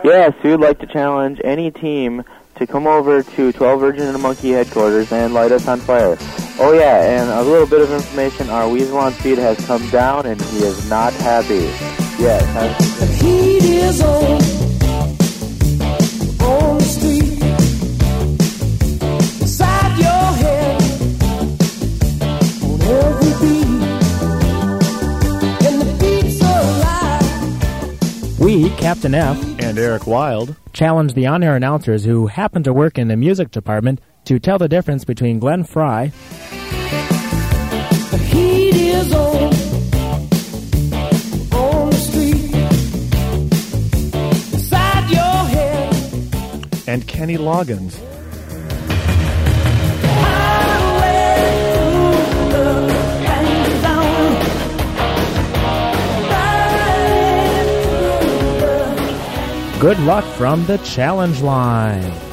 Yes, we would like to challenge any team to come over to 12 Virgin and a Monkey headquarters and light us on fire. Oh yeah, and a little bit of information, our Weasel on Speed has come down and he is not happy. Yes. The heat is on the street, inside your head, on every beat, and the beats are alive. We, Captain F, and Eric Wild, challenge the on-air announcers who happen to work in the music department to tell the difference between Glenn Frey, the heat is on the street, inside your head, and Kenny Loggins. good luck from the challenge line.